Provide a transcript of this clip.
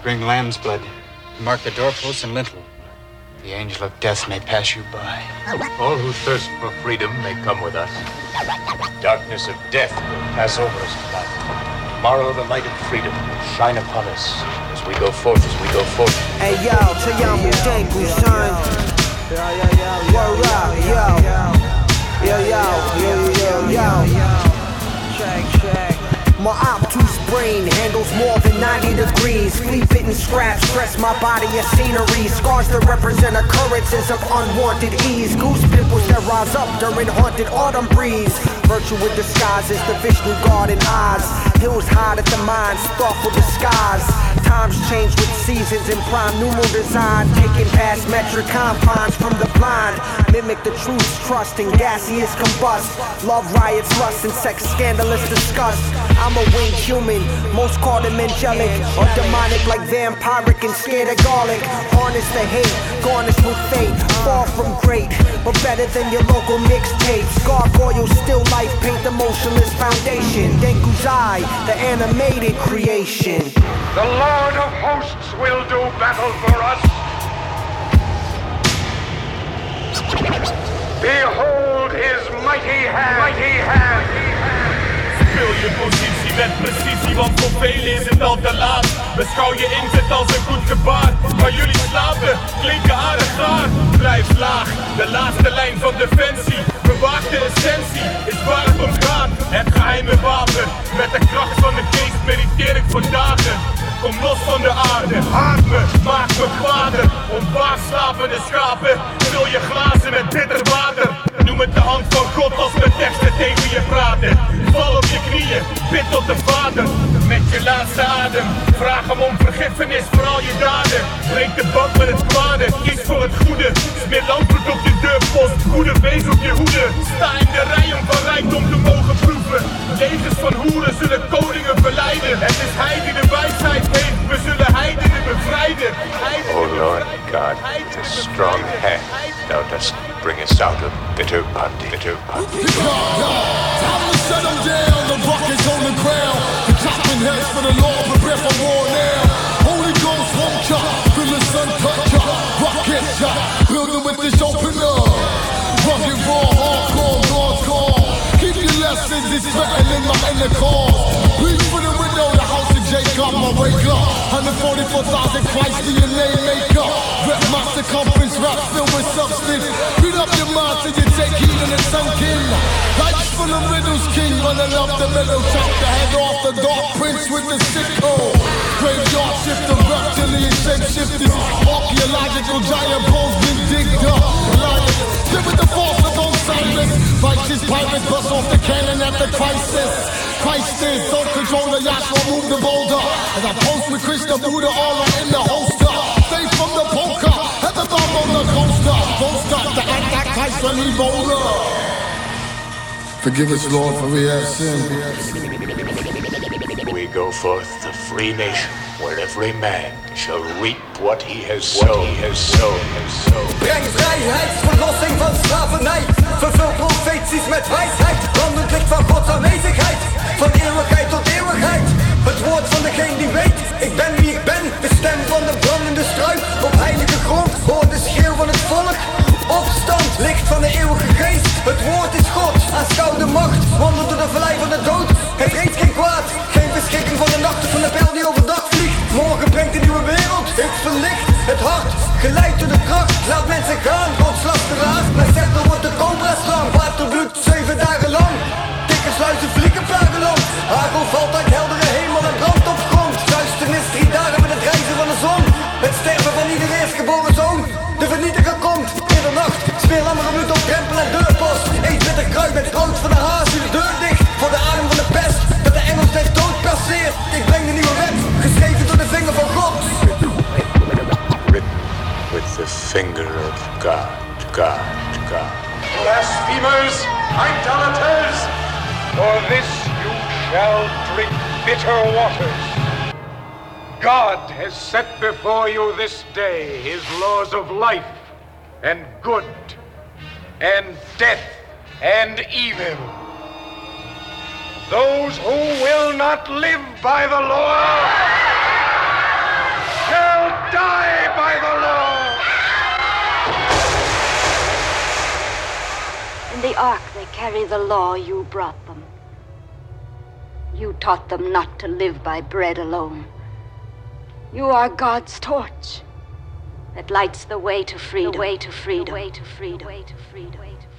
bring lamb's blood. Mark the doorposts and lintel. The angel of death may pass you by. All who thirst for freedom may come with us. Darkness of death will pass over us tonight. Tomorrow the light of freedom will shine upon us as we go forth, Hey yo, te llamo Denku, son. Word up, yo. Check. My obtuse brain handles more than 90 degrees. Flea-bitten scraps stress my body as scenery. Scars that represent occurrences of unwanted ease. Goose pimples that rise up during haunted autumn breeze. Virtual disguises, the Vishnu garden eyes. Hills hide at the mind's thoughtful disguise. Times change with seasons and prime numeral design. Taking past metric confines from the blind. Mimic the truth's trust and gaseous combust. Love riots, lust and sex, scandalous disgust. I'm a winged human, most call them angelic or demonic like vampiric and scared of garlic. Harness the hate, garnish with fate. Far from great, but better than your local mixtapes. Gargoyle, still life, paint the motionless foundation. Denku's Eye, the animated creation. The Lord of Hosts will do battle for us. Behold his mighty hand. Speel je positie met precisie, want voor velen is het al te laat. Beschouw je inzet als een goed gebaar. Maar jullie slapen, klinken aardig gaar. Blijf laag, de laatste lijn van defensie. Bewaak de essentie, is waar het om gaat. Het geheime wapen, met de kracht van de geest mediteer ik voor dagen. Kom los van de aarde, ademen, maak me kwader. Ontwaak slapende schapen, vul je glazen met bitter water. Noem het de hand van God als mijn teksten tegen je praten. Val op je knieën, bid tot de Vader. Met je laatste adem, vraag hem om vergiffenis voor al je daden. Breek de band met het kwade, kies voor het goede. Smeer lampert op je deurpost, goede wees op je hoede. Sta in de rij om van rijkdom te mogen proeven. Legers van hoeren zullen koningen verleiden. Het is hij die de wijsheid heeft, we zullen heidenen bevrijden. O Lord God, with a strong hand, thou dost bring us out of bitter bondage. Time to shut them down, the buckets on the ground. The chopping heads for the Lord, prepare for war now. Holy Ghost won't chop, feel the sun touch up. Rocket shot, building with this open up. Rugged raw, hardcore, God's call. Keep your lessons, it's threatening my inner cause. Reach for the window, the house of Jacob, my wake up. 144,000 Christ DNA makeup. Rep my circumference, rap filled with substance. Beat up your mind till you take heat and it's sunk in. Life's full of riddles, king running up the middle. Chop the head off the dark prince with the sickle. Graveyard shifter, reptilian shapeshifters. Archaeological giant bones been digged up. Live with the force of Osiris. Righteous pirates bust off the cannon at the crisis. Christ is, don't control the yacht, won't move the boulder. As I post with Krishna Buddha all in the holster. Stay from the poker, at the bomb on the coaster. Don't stop the Antichrist when he roll up. Forgive us, Lord, for we have sinned. We go forth a free nation, where every man shall reap what he has sown. Breng vrijheid, verlossing van slavernij. Vervul profeties met wijsheid. Brandend licht van Gods aanwezigheid. Van eeuwigheid tot eeuwigheid. Het woord van degene die weet. Ik ben wie ik ben. De stem van de brandende struik. Op heilige grond hoor de schreeuw van het volk. Opstand, licht van de eeuwige geest. Het woord is God, aanschouw de macht. Wandel door de vallei van de dood. Het reeds geen kwaad. Geen verschrikking van de nachten van de pijl die overdag vliegt. Morgen brengt een nieuwe wereld. Het verlicht, het hart, geleid door de kracht. Laat mensen gaan, Gods lasteraar. Mijn scepter wordt de cobra slang. Waterbloed 7 dagen lang. Dikke sluizen vliegen plageland. Hagel valt uit heldere hemel en brandt op grond. Duisternis 3 dagen met het reizen van de zon. Het sterven van ieder eerstgeboren zoon. De vernietiger komt, middernacht. Speel lammeren bloed op drempel en deurpost. Eet bitter kruid met rood van de haas. Doe de deur dicht voor de adem van de pest. Dat de engel steeds dood passeert. Ik breng de nieuwe wet, geschreven door de vinger van God. Written with the finger of God. Blasphemers, idolaters, for this you shall drink bitter waters. God has set before you this day his laws of life and good and death and evil. Those who will not live by the law die by the law! In the ark they carry the law you brought them. You taught them not to live by bread alone. You are God's torch that lights the way to freedom. The way to freedom. The way to freedom. The way to freedom.